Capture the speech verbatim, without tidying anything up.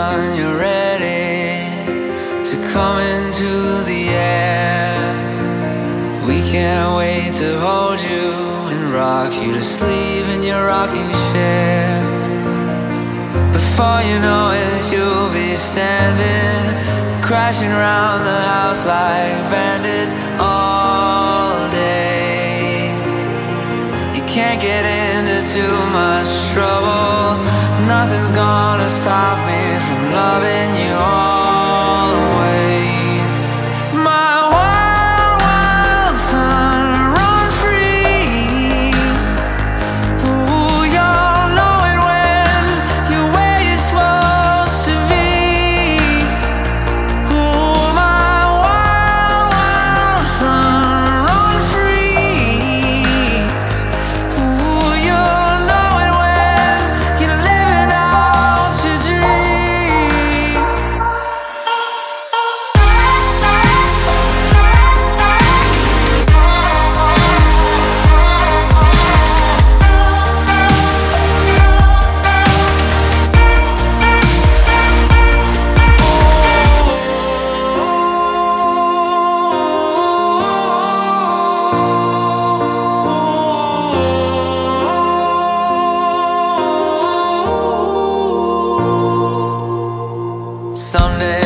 son, you're ready to come into the air. We can't wait to hold you and rock you to sleep in your rocking chair. Before you know it, you'll be standing, crashing around the house like bandits all day. You can't get into too much trouble. Nothing's gonna stop me from loving you always. My wild, wild son, run free. Ooh, you'll know it when you're where you're supposed to be. Ooh, my wild, wild son, run free. Ooh, you'll know it when you're living out your dream. Someday